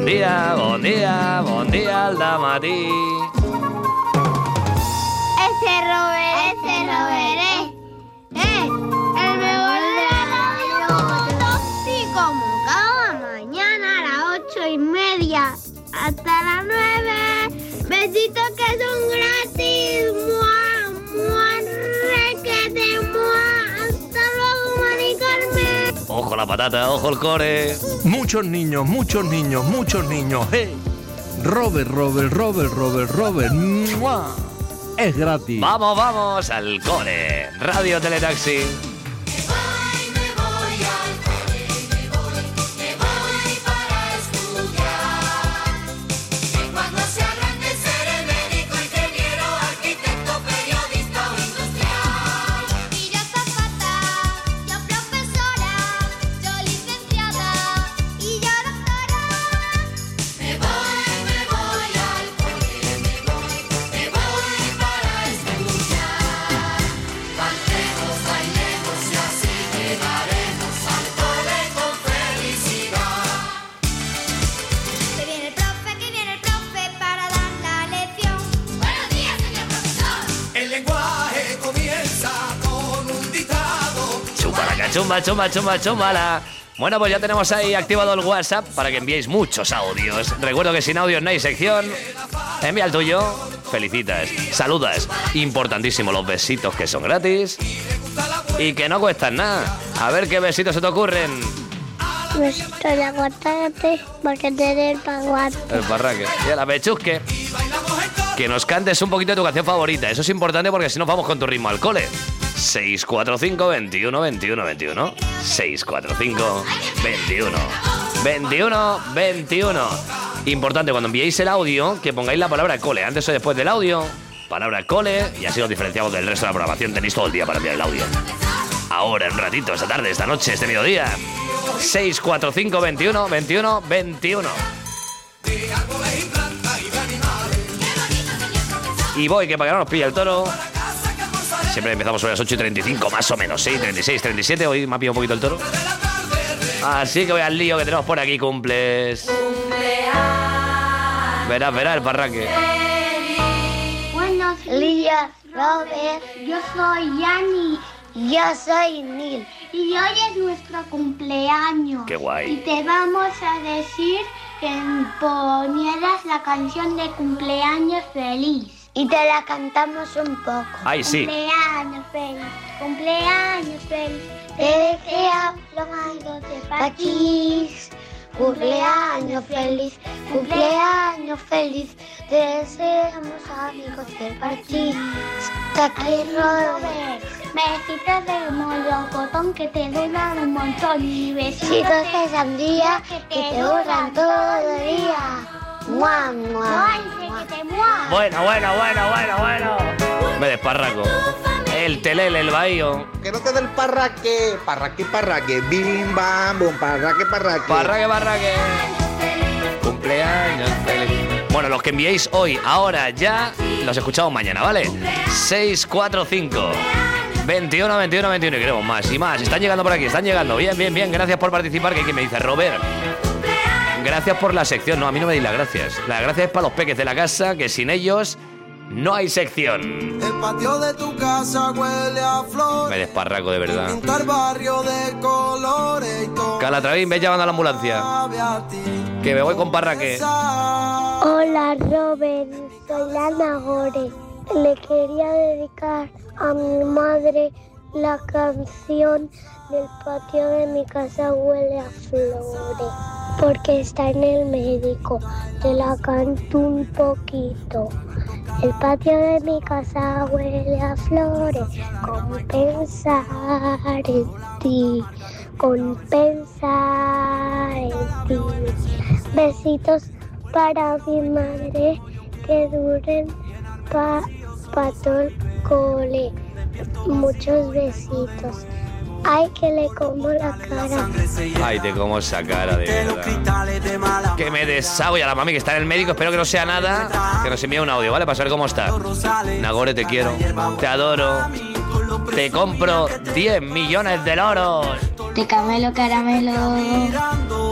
bon dia al dematí. Ese Robert, el mejor de la radio. Y como cada mañana a las 8:30 hasta las 9. Besitos que son gratis. Requete, hasta luego, Mari Carmen. Ojo la patata, ojo el core. Muchos niños. ¡Hey! Robert. ¡Mua! Es gratis. Vamos al core. Radio Teletaxi. Chúmbala. Bueno, pues ya tenemos ahí activado el WhatsApp para que enviéis muchos audios. Recuerdo que sin audios no hay sección. Envía el tuyo, felicitas, saludas. Importantísimo, los besitos que son gratis y que no cuestan nada. A ver qué besitos se te ocurren. Besito de aguacate, porque te dé el paguate. El parraque. Y a la pechusque. Que nos cantes un poquito de tu canción favorita. Eso es importante porque si no vamos con tu ritmo al cole. 645 21 21 21. 645 21. Importante cuando enviéis el audio que pongáis la palabra cole antes o después del audio. Palabra cole y así os diferenciamos del resto de la programación. Tenéis todo el día para enviar el audio. Ahora, en un ratito, esta tarde, esta noche, este mediodía. 645 21 21 21. Y voy, que para que no nos pille el toro. Siempre empezamos sobre las 8:35, más o menos, ¿sí? 36, 37, hoy me ha pillado un poquito el toro. Así que voy al lío que tenemos por aquí, cumples. Verás el parraque. Buenos días, Robert. Yo soy Yani. Yo soy Neil. Y hoy es nuestro cumpleaños. Qué guay. Y te vamos a decir que ponieras la canción de cumpleaños feliz. Y te la cantamos un poco. Ay, sí. Cumpleaños feliz. Te deseo lo más dulce para ti. Cumpleaños feliz. Te deseamos amigos de partir. Hasta aquí, Robert. Besitos de molocotón que te duran un montón. Y besitos de sandía que te duran todo el día. ¡Mua, mua! Bueno. Me desparraco. El telele, el bahío. Que no te dé el parraque. Bim, bam, bum, parraque. Parraque. Cumpleaños feliz. Bueno, los que enviéis hoy, ahora, ya, los escuchamos mañana, ¿vale? 645 21 21 21. Y queremos más y más. Están llegando por aquí, Bien. Gracias por participar. Que hay quien me dice, Robert, gracias por la sección. No, a mí no me deis las gracias. La gracia es para los peques de la casa, que sin ellos no hay sección. El patio de tu casa huele a flores. Me desparraco, de verdad. Pintar barrio de colores y todo. Calatravín, ve llamando a la ambulancia. Que me voy con parraque. Hola, Robert. Soy Lana Gore. Le quería dedicar a mi madre la canción del patio de mi casa huele a flores. Porque está en el médico. Te la canto un poquito. El patio de mi casa huele a flores. Con pensar en ti. Besitos para mi madre. Que duren pa' todo el cole. Muchos besitos. Ay, que le como la cara. Ay, te como esa cara, de verdad. Que me deshago ya la mami, que está en el médico. Espero que no sea nada. Que nos envíe un audio, ¿vale? Para saber cómo está. Nagore, te quiero. Te adoro. Te compro 10 millones de loros. De caramelo.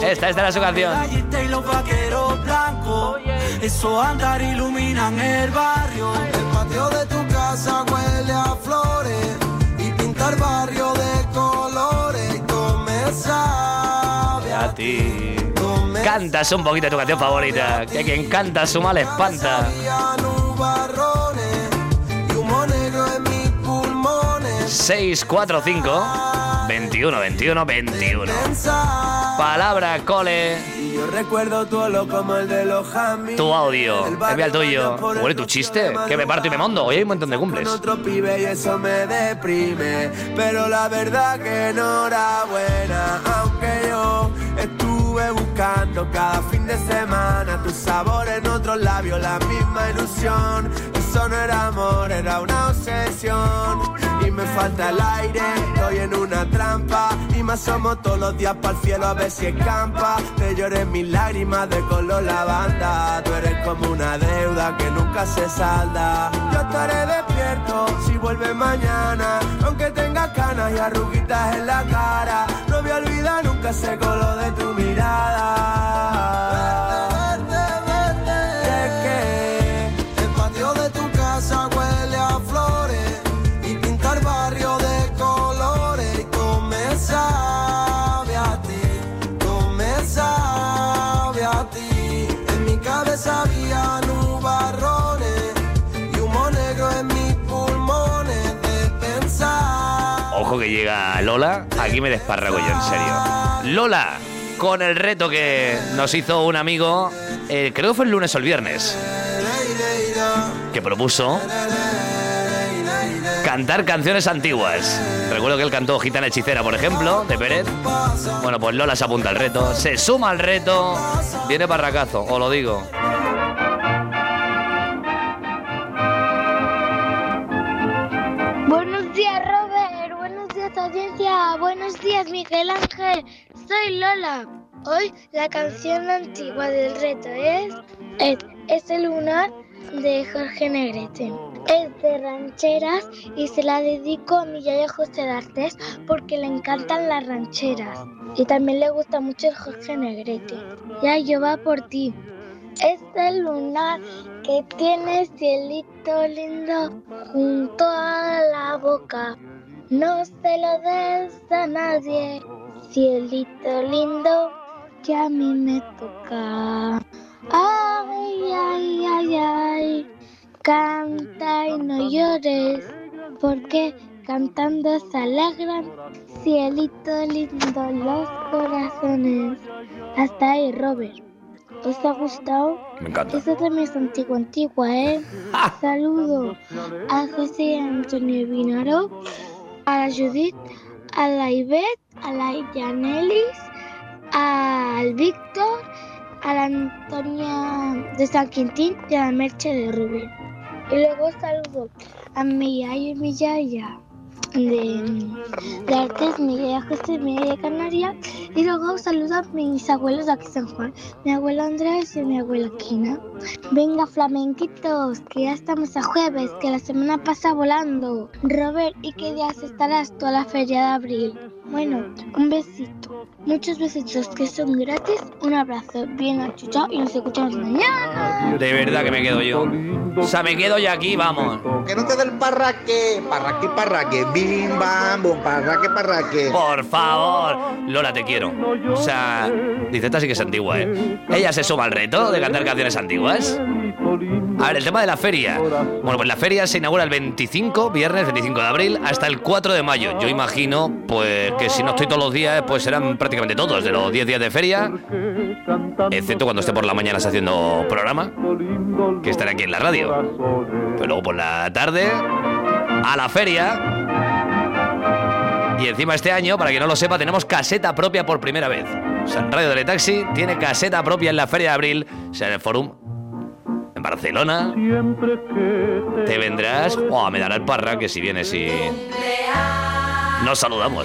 Esta era su canción. Y los vaqueros blancos, esos andares iluminan el barrio. El patio de tu casa huele a flores y pinta el barrio de colores. Y todo me sabe A ti. Cantas un poquito tu canción favorita, que quien canta su mal espanta. nubarrones y humo negro en mis pulmones. 645 21 21 21. Palabra, cole. Y yo recuerdo tu olor como el de los Jamis. Tu audio, envía el tuyo. Huele tu chiste, que me parto y me mondo. Hoy hay un montón de cumples. Con otro pibe y eso me deprime. Pero la verdad que enhorabuena. Aunque yo estuve buscando cada fin de semana tu sabor en otros labios, la misma ilusión. Eso no era amor, era una obsesión. Y me falta el aire, estoy en una trampa. Y me asomo todos los días para el cielo a ver si escampa. Te lloré mis lágrimas de color lavanda. Tú eres como una deuda que nunca se salda. Yo estaré despierto si vuelves mañana, aunque tengas canas y arruguitas en la cara. No voy a olvidar nunca ese color de tu mirada. Es que el patio de tu casa huele a flores y pinta el barrio de colores. Y todo me sabe a ti, todo me sabe a ti. En mi cabeza había nubarrones y humo negro en mis pulmones de pensar. Ojo que llega Lola, aquí me desparrago yo, en serio. Lola, con el reto que nos hizo un amigo, creo que fue el lunes o el viernes, que propuso cantar canciones antiguas. Recuerdo que él cantó Gitana Hechicera, por ejemplo, de Pérez. Bueno, pues Lola se apunta al reto, se suma al reto, viene parracazo, os lo digo. Buenos días, Robert. Buenos días, audiencia. Buenos días, Miguel Ángel. Soy Lola. Hoy la canción antigua del reto es el lunar de Jorge Negrete. Es de rancheras y se la dedico a mi yaya José D'Artes porque le encantan las rancheras. Y también le gusta mucho el Jorge Negrete. Yayo, va por ti. Es el lunar que tiene cielito lindo junto a la boca. No se lo des a nadie, cielito lindo que a mí me toca. Ay, ay, ay, ay, canta y no llores, porque cantando se alegran, cielito lindo los corazones. Hasta ahí, Robert. ¿Os ha gustado? Me encanta. Esta también es antigua, ¿eh? Saludo a José Antonio Vinaro, a la Judith, a la Ivette, a la Yanelis, al Víctor, a la Antonia de San Quintín y a la Merche de Rubén. Y luego saludo a mi yaya y mi yaya de Artes, mi yaya José, mi yaya Canaria. Y luego saludo a mis abuelos de aquí San Juan, mi abuelo Andrés y mi abuela Quina. Venga, flamenquitos, que ya estamos a jueves, que la semana pasa volando. Robert, ¿y qué días estarás tú a la feria de abril? Bueno, un besito, muchos besitos que son gratis, un abrazo bien achuchado y nos escuchamos mañana. De verdad que me quedo yo. O sea, me quedo yo aquí, vamos. Que no te dé el parraque, parraque, parraque, bim, bam, bum, parraque, parraque. Por favor. Lola, te quiero. O sea, dice, esta sí que es antigua, ¿eh? Ella se suma al reto de cantar canciones antiguas. A ver, el tema de la feria. Bueno, pues la feria se inaugura el 25, viernes 25 de abril, hasta el 4 de mayo. Yo imagino, pues, que si no estoy todos los días, pues serán prácticamente todos de los 10 días de feria, excepto cuando esté por la mañana haciendo programa, que estaré aquí en la radio. Pero luego por la tarde, a la feria. Y encima este año, para quien no lo sepa, tenemos caseta propia por primera vez. O sea, Radio Teletaxi tiene caseta propia en la feria de abril, o sea, en el Fórum en Barcelona. Te vendrás, me dará el parra que si vienes y nos saludamos.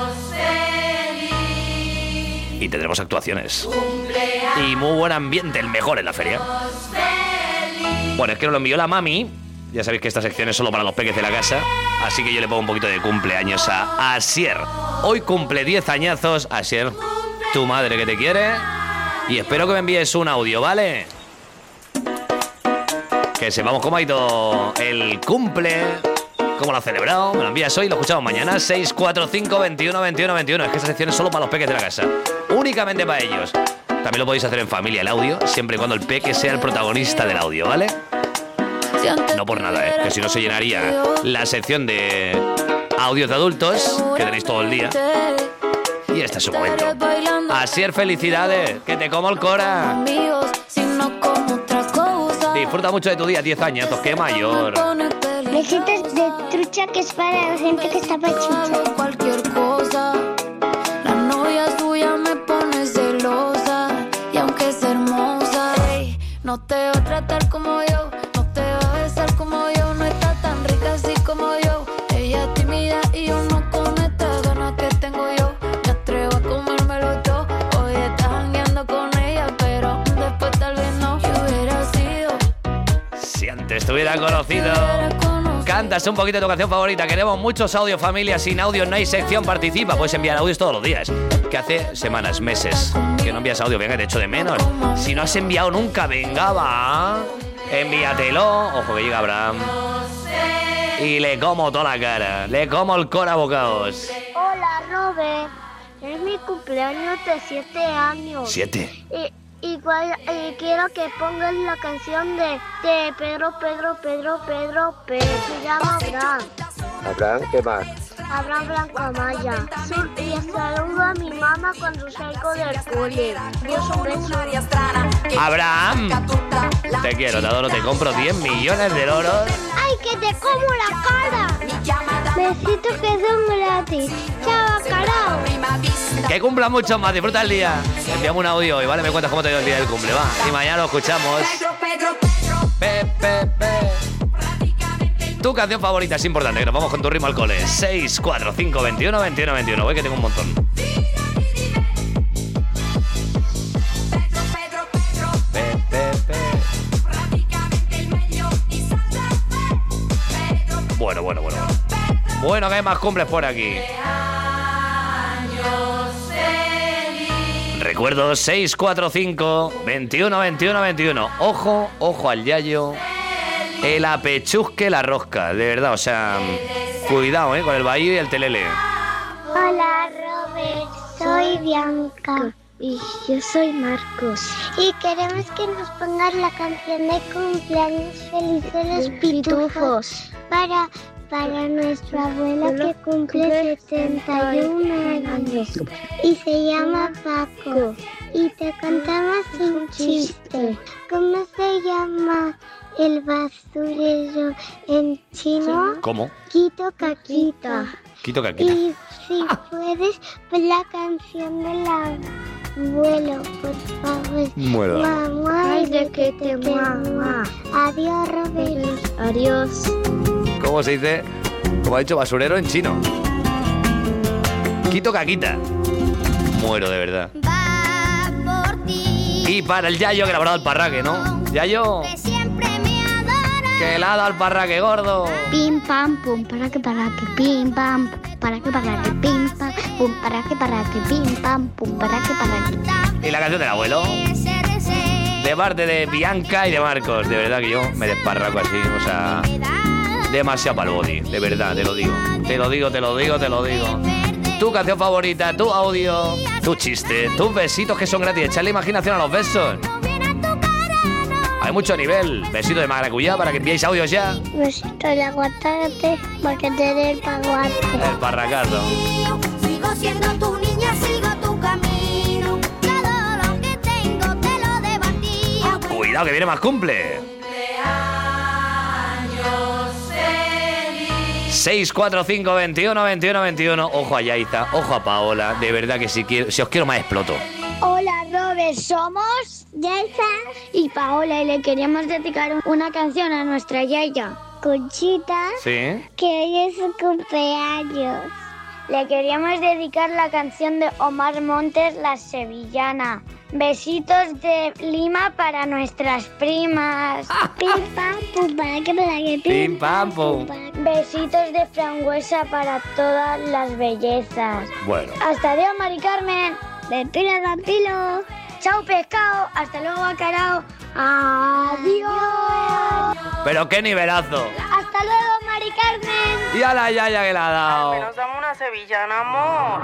Y tendremos actuaciones. Y muy buen ambiente, el mejor en la feria. Bueno, es que nos lo envió la mami. Ya sabéis que esta sección es solo para los peques de la casa, así que yo le pongo un poquito de cumpleaños a Asier. Hoy cumple 10 añazos, Asier. tu madre que te quiere. Y espero que me envíes un audio, ¿vale? Que sepamos cómo ha ido el cumple, cómo lo ha celebrado. Me lo envías hoy y lo escuchamos mañana. 645 21 21 21. Es que esa sección es solo para los peques de la casa. Únicamente para ellos. También lo podéis hacer en familia, el audio, siempre y cuando el peque sea el protagonista del audio, ¿vale? No por nada, que si no se llenaría la sección de audios de adultos que tenéis todo el día. Y este es su momento. Asier, felicidades, que te como el cora. Disfruta mucho de tu día, 10 años, qué mayor. Besitos de trucha, que es para la gente que está pachucha. Cualquier cosa, la novia suya me pone celosa. Y aunque es hermosa, ey, no te va a tratar como yo, no te va a besar como yo, no está tan rica así como yo. Ella es tímida y yo no con estas ganas que tengo yo. Me atrevo a comérmelo yo. Hoy estás jangueando con ella, pero después tal vez no. Yo hubiera sido, Si antes te hubiera conocido. Cantas un poquito de tu canción favorita. Queremos muchos audios, familia. Sin audio no hay sección, participa. Puedes enviar audios todos los días. Que hace semanas, meses que no envías audio. Venga, te echo de menos. Si no has enviado nunca, venga, va. Envíatelo. Ojo que llega Abraham. Y le como toda la cara. Le como el cora a bocaos. Hola, Robert. Es mi cumpleaños de 7 años. 7. Y quiero que pongas la canción de Pedro. Se llama Abraham. Abraham, ¿qué más? Abraham Blancamaya. Y saludo a mi mamá cuando salgo del cole. Dios, un beso. Abraham, te quiero, te adoro, te compro 10 millones de loros. ¡Ay, que te como la cara! Besitos que son gratis. ¡Chao, carao! Que cumpla mucho más, disfruta el día. Enviamos un audio hoy, ¿vale? Me cuentas cómo te dio el día del cumple, va. Y mañana lo escuchamos. Tu canción favorita es importante, que nos vamos con tu ritmo al cole. 6, 4, 5, 21, 21, 21. Voy que tengo un montón. Bueno. Bueno, que hay más cumples por aquí. Recuerdo 645 21 21 21. Ojo al yayo. El apechusque, la rosca. De verdad, o sea, cuidado, con el bahío y el telele. Hola, Robert. Soy Bianca. Y yo soy Marcos. Y queremos que nos pongas la canción de cumpleaños feliz de los pitufos. Para nuestra abuela que cumple 71 años. Y se llama Paco. Y te contamos un chiste. ¿Cómo se llama el basurero en chino? ¿Cómo? Quito caquita. Quito caquita. Y si puedes, pon la canción del abuelo, por favor. Muero. Mamá, y de que te mamá. Adiós, Robert. adiós. ¿Cómo se dice? Como ha dicho, basurero en chino. Quito caquita. Muero, de verdad. Va por ti. Y para el yayo que le habrá dado el parraque, ¿no? Yayo, Que siempre me adora. que le ha dado el parraque gordo. Pim pam pum para que pim pam para que pim pam pum para que pim pam pum para que Y la canción del abuelo. De parte de Bianca y de Marcos. De verdad que yo me desparraco así, o sea, demasiado para el body. De verdad, te lo digo. Te lo digo. Tu canción favorita, tu audio, tu chiste, tus besitos que son gratis. Echarle imaginación a los besos. Hay mucho nivel. Besito de maracuyá para que enviéis audios ya. Besito de aguacate porque te dé el paguate. El parracazo. Sigo siendo tu niña, sigo tu camino. Todo lo que tengo te lo debo a ti. Cuidado que viene más cumple. 645 21 21 21. Ojo a Yaiza, ojo a Paola. De verdad que si os quiero más exploto. Hola, Robert, somos Yaiza y Paola y le queríamos dedicar una canción a nuestra Yaya, Conchita, ¿Sí? que hoy es su cumpleaños. Le queríamos dedicar la canción de Omar Montes, La Sevillana. Besitos de Lima para nuestras primas. Pim pam pum para que Pim pam pum. Besitos de Frangüesa para todas las bellezas. Bueno. Hasta adiós, Mari Carmen. Mentira, tranquilo. Chao, pescado. Hasta luego, bacalao. Adiós. Pero qué nivelazo. Hasta luego, Mari Carmen. Y a la yaya que la ha dado. Al menos dame una sevillana, amor.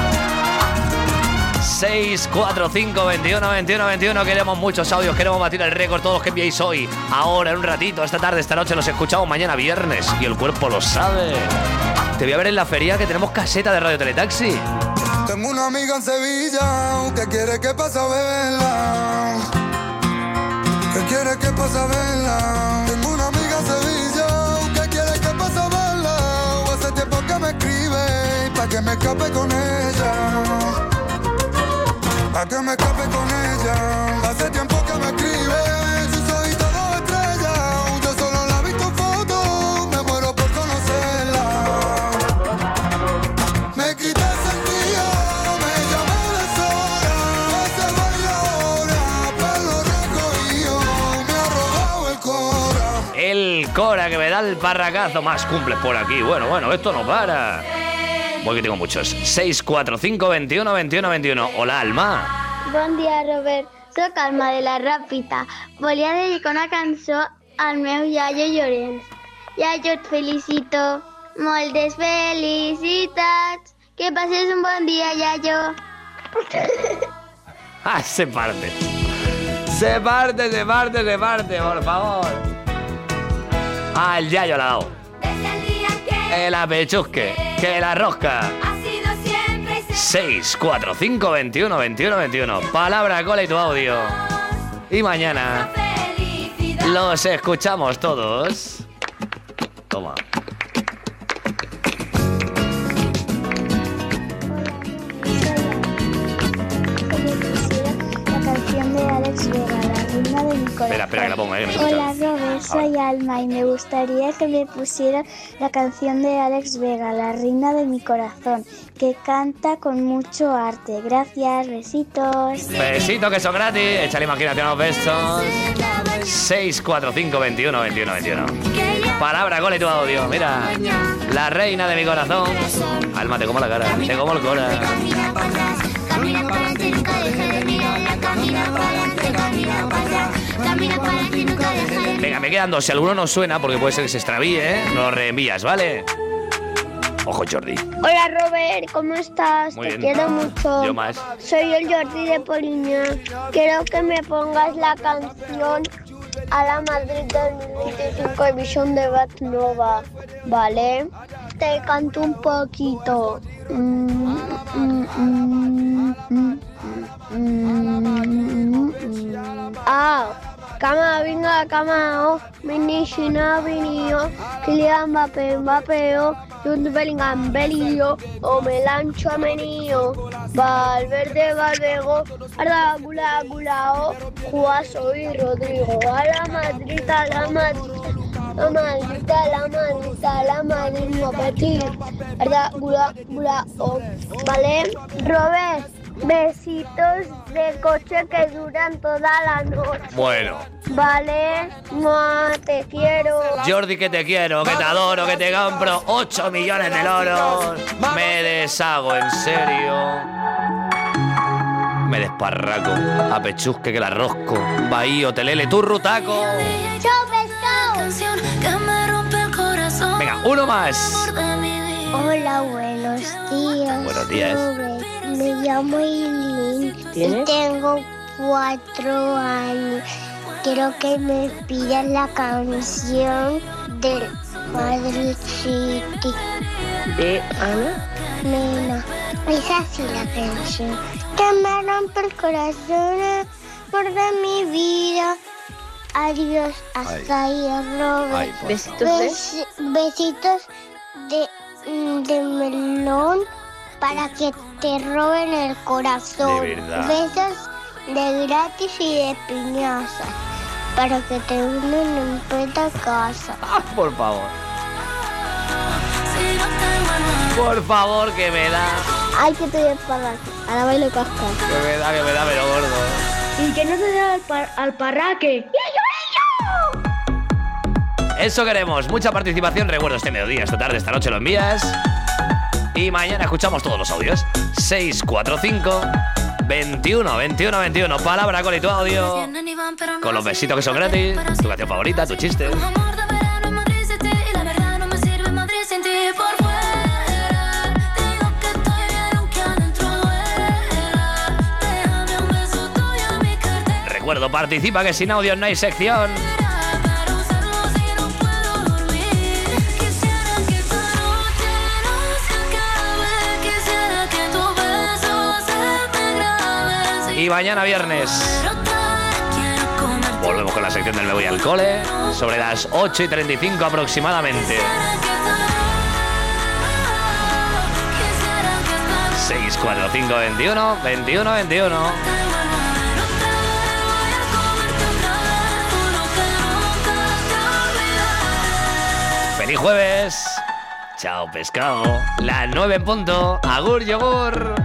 645 21 21 21. Queremos muchos audios, queremos batir el récord. Todos los que enviéis hoy, ahora, en un ratito, esta tarde, esta noche. Los escuchamos mañana viernes y el cuerpo lo sabe. Te voy a ver en la feria que tenemos caseta de Radio Teletaxi. Tengo una amiga en Sevilla que quiere que pase a verla. Que quiere que pase a verla. Tengo una amiga en Sevilla que quiere que pase a verla. Hace tiempo que me escribe pa' que me escape con ella. Pa' que me escape con ella. Hace tiempo que me escribe. Sus ojitos dos estrellas. Yo solo la he visto en foto. Me muero por conocerla. Me quité el sentido. Me llamé de sola. Se baila ahora. Pelo recogido. Me ha robado el cora. El Cora que me da el parracazo. Más cumples por aquí. Bueno, esto no para. Voy que tengo muchos. 645 21 21 21. Hola, Alma. Bon dia, Robert. Soc Alma de la Ràpita. Volia dedicar una cançó al meu iaio Llorenç. Iaio, et felicito. Moltes felicitats. Que passes un bon dia, iaio. Ah, se parte, por favor. Ah, el yayo la ha dado. El apechusque, que la rosca. 645 21 21 21. Palabra, cola y tu audio. Y mañana los escuchamos todos. Toma. La canción de Alex Vega, la reina de mi corazón. Espera, que la ponga, que no se escucha. Hola, Robert, soy Alma y me gustaría que me pusieran la canción de Alex Vega, la reina de mi corazón, que canta con mucho arte. Gracias, besitos. Besitos que son gratis. Échale imaginación a los besos. 645 21 21 21. Palabra, cola y tu audio. Mira, la reina de mi corazón. Alma, te como la cara, te como el cora. Camina para atrás, camina para adelante, nunca deja de mirarla. Camina para adelante, camina para atrás, camina para adelante, nunca deja de mirarla. Venga, me quedan dos. Si alguno no suena, porque puede ser que se extravíe, ¿eh? Nos lo reenvías, ¿vale? Ojo, Jordi. Hola, Robert, ¿cómo estás? Muy Te bien. quiero mucho. Yo más. Soy el Jordi de Poliña. Quiero que me pongas la canción a la Madrid 2025 Edition de Bad Nova, ¿vale? Te canto un poquito. Cama, vinga, cama, oh, Minishina, Vinio, Kylian Mbappé, Jude Bellingham, Belio, o Melancho, Amenio, Valverde, Valvego, Arda, Gula, Gulao, Juaso y Rodrigo, a la Madrid, a la Madrid. La Madrid, la Madrid, la Madrid, no petit, Arda, Gula, Gulao, ¿vale? Robert, besitos de coche que duran toda la noche. Bueno. Vale, no, te quiero. Jordi, que te quiero, que te adoro, que te compro 8 millones de loros. Me deshago, en serio. Me desparraco. A pechusque que la rosco. Bahío, telele, turrutaco. ¡Chao, pescado! Venga, uno más. Hola, buenos días. Buenos días. Me llamo Eileen y tengo 4 años. Quiero que me pidas la canción del Madrid City. ¿De Ana? Nena, es así la canción. Que me rompe el corazón por de mi vida. Adiós, hasta ahí, Robert. Besitos de... Besitos de melón para que te roben el corazón. De verdad. Besos de gratis y de piñaza para que te unen en puta casa. Ah, por favor. Por favor, que me da. Ay, que te voy a pagar. Ahora bailo casca. Que me da, pero gordo. Y que no te dé al parraque. Eso queremos. Mucha participación. Recuerdo este mediodía, esta tarde, esta noche lo envías. Y mañana escuchamos todos los audios. 645 21, 21, 21. Palabra con y tu audio. Con los besitos que son gratis. Tu canción favorita, tu chiste. Recuerdo, participa, que sin audio no hay sección. Y mañana viernes volvemos con la sección del Me Voy al Cole sobre las 8:35 aproximadamente. 6, 4, 5, 21, 21, 21. ¡Feliz jueves! Chao, pescado. Las 9 en punto. Agur, yogur.